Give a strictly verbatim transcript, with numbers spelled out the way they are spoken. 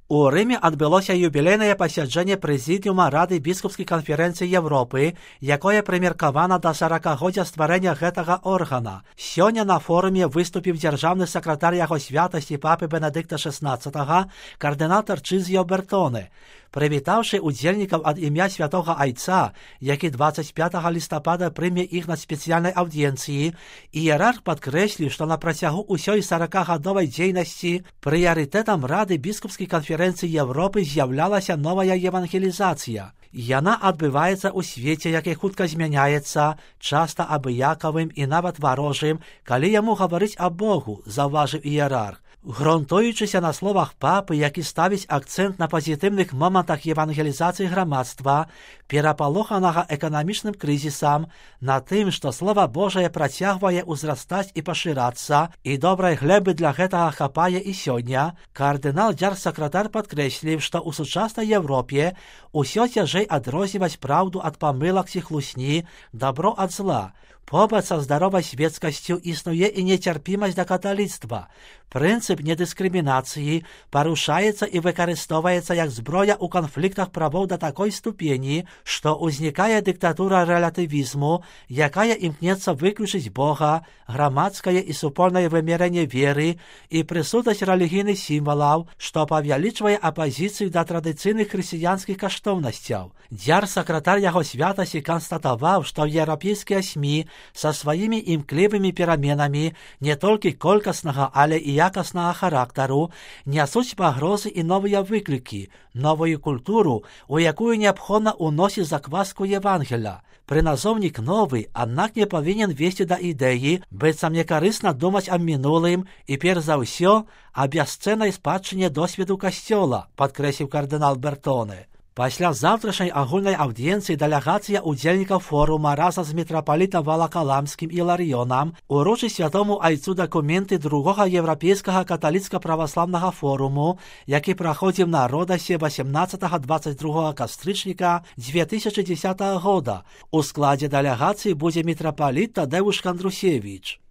У Рымі адбылося юбілейнае пасяджэнне прэзідыума Рады біскупскай канферэнцыі Европы, якое прымеркавана да саракагоддзя стварэння гэтага органа. Сёння на форуме выступіў дзяржаўны сакратар яго святасці папы Бенедыкта шэснаццатага кардынал Тарчызіо Бертоне. Прывітаўшы удзельнікаў ад імя святога айца, які дваццаць пятага лістапада прыме іх на спецыяльнай аўдыенцыі, іерарх падкрэсліў, што на працягу ўсёй саракагадовай дзейнасці прыярытэтам Рады біскупскай канферэнцыі Европы з'яўлялася новая евангелізацыя. Яна адбываецца ў свеце, які хутка змяняецца, часта абыякавым і нават варожым, калі яму гаварыць аб Богу, заўважыў іерарх. Грунтуючыся на словах папы, які ставіць акцэнт на пазітыўных момантах евангелізацыі грамадства, перапалоханага эканамічным крызісам, на тым, што Слова Божае працягвае ўзрастаць і пашырацца, і добрай глебы для гэтага хапае і сёння, кардынал дзяржсакратар падкрэсліў, што ў сучаснай Европе ўсё цяжэй адрозніваць праўду ад памылак ці хлусні, дабро ад зла. Побач са здаровай светскасцю існуе і нецярпімасць да каталіцтва. Прынцып недыскрымінацыі парушаецца і выкарыстоўваецца як зброя ў канфліктах правоў да такой ступені, што ўзнікае дыктатура рэлятывізму, якая імкнецца выключыць Бога, грамадскае і супольнае вымярэнне веры і прысутнасць рэлігійных сімвалаў, што павялічвае апазіцыю да традыцыйных хрысціянскіх каштоўнасцяў. Дзяржсакратар яго святасці канстатаваў, што еўрапейскія СМІ са сваімі імклівымі пераменамі не толькі колькаснага, але і якаснага характару нясуць пагрозы і новыя выклікі, новую культуру, у якую неабходна ўносіць закваску Евангеля. Прыназоўнік новы, аднак не павінен весці да ідэі, быццам некарысна думаць аб мінулым і перш за ўсё аб бясцэннай спадчыне досведу касцёла, падкрэсліў кардынал Бертоне. Пасля заўтрашняй агульнай аўдыенцыі дэлегацыя удзельнікаў форума разам з мітрапалітам Валакаламскім і Ларыёнам уручыць святому айцу дакументы другога еўрапейскага каталіцка-праваслаўнага форуму, які праходзіў на Родасе васемнаццатага дваццаць другога кастрычніка дзве тысячы дзесятага года. У складзе дэлегацыі будзе мітрапаліт Тадэуш Кандрусевіч.